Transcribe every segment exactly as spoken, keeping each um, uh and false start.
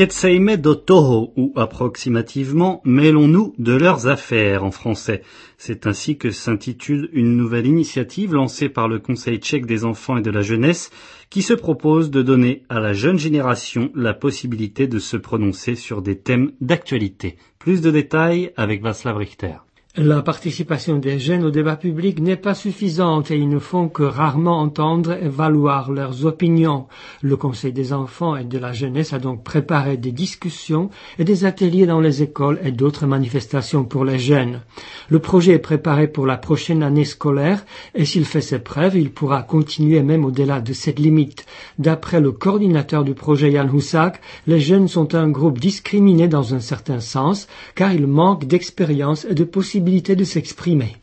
Ketseime do toho, ou approximativement, mêlons-nous de leurs affaires en français. C'est ainsi que s'intitule une nouvelle initiative lancée par le Conseil tchèque des enfants et de la jeunesse qui se propose de donner à la jeune génération la possibilité de se prononcer sur des thèmes d'actualité. Plus de détails avec Václav Richter. La participation des jeunes au débat public n'est pas suffisante et ils ne font que rarement entendre et valoir leurs opinions. Le Conseil des enfants et de la jeunesse a donc préparé des discussions et des ateliers dans les écoles et d'autres manifestations pour les jeunes. Le projet est préparé pour la prochaine année scolaire et s'il fait ses preuves, il pourra continuer même au-delà de cette limite. D'après le coordinateur du projet Jan Husak, les jeunes sont un groupe discriminé dans un certain sens car ils manquent d'expérience et de possibilités de s'exprimer.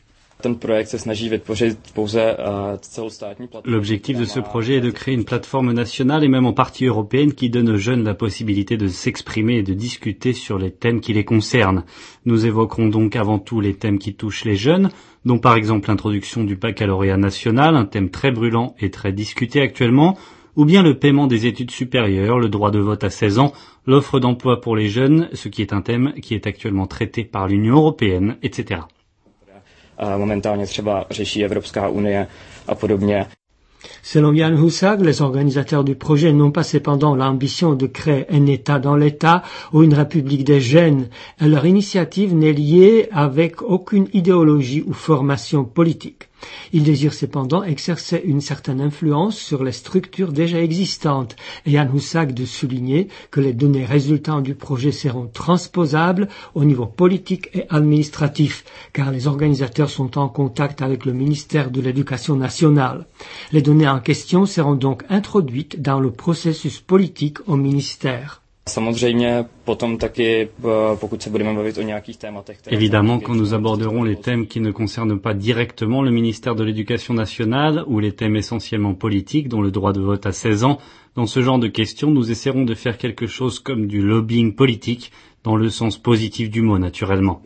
L'objectif de ce projet est de créer une plateforme nationale et même en partie européenne qui donne aux jeunes la possibilité de s'exprimer et de discuter sur les thèmes qui les concernent. Nous évoquerons donc avant tout les thèmes qui touchent les jeunes, dont par exemple l'introduction du baccalauréat national, un thème très brûlant et très discuté actuellement, ou bien le paiement des études supérieures, le droit de vote à seize ans, l'offre d'emploi pour les jeunes, ce qui est un thème qui est actuellement traité par l'Union européenne, et cetera. Selon Jan Husak, les organisateurs du projet n'ont pas cependant l'ambition de créer un État dans l'État ou une république des jeunes. Et leur initiative n'est liée avec aucune idéologie ou formation politique. Ils désirent cependant exercer une certaine influence sur les structures déjà existantes. Et Jan Husak de souligner que les données résultant du projet seront transposables au niveau politique et administratif, car les organisateurs sont en contact avec le ministère de l'Éducation nationale. Les données en question seront donc introduites dans le processus politique au ministère. Évidemment, quand nous aborderons les thèmes qui ne concernent pas directement le ministère de l'Éducation nationale ou les thèmes essentiellement politiques, dont le droit de vote à seize ans, dans ce genre de questions, nous essaierons de faire quelque chose comme du lobbying politique, dans le sens positif du mot, naturellement.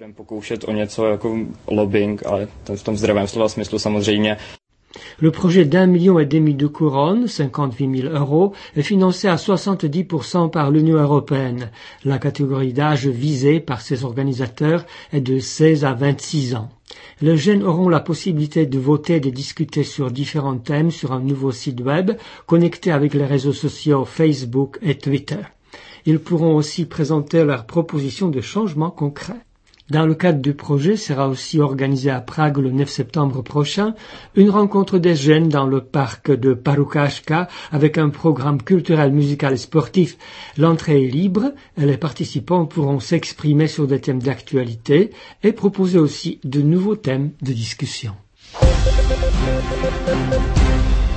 Le projet d'un million et demi de couronnes, cinquante-huit mille euros, est financé à soixante-dix pour cent par l'Union européenne. La catégorie d'âge visée par ces organisateurs est de seize à vingt-six ans. Les jeunes auront la possibilité de voter et de discuter sur différents thèmes sur un nouveau site web connecté avec les réseaux sociaux Facebook et Twitter. Ils pourront aussi présenter leurs propositions de changements concrets. Dans le cadre du projet sera aussi organisé à Prague le neuf septembre prochain une rencontre des jeunes dans le parc de Parukaška avec un programme culturel, musical et sportif. L'entrée est libre et les participants pourront s'exprimer sur des thèmes d'actualité et proposer aussi de nouveaux thèmes de discussion.